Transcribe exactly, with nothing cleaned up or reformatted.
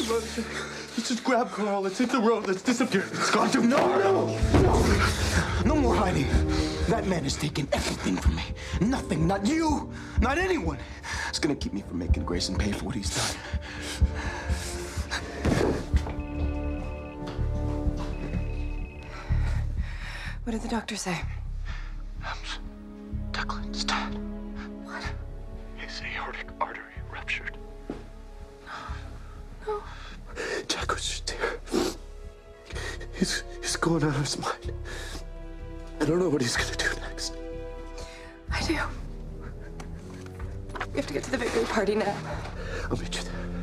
Let's just grab Carl. Let's hit the road. Let's disappear. It's got to. No, no, no. No more hiding. That man has taken everything from me. Nothing, not you, not anyone. It's gonna keep me from making Grayson pay for what he's done. What did the doctor say? Ems, Declan's dead. What? His aortic artery ruptured. No. Jack was just here. He's, he's going out of his mind. I don't know what he's gonna do next. I do. We have to get to the victory party now. I'll meet you there.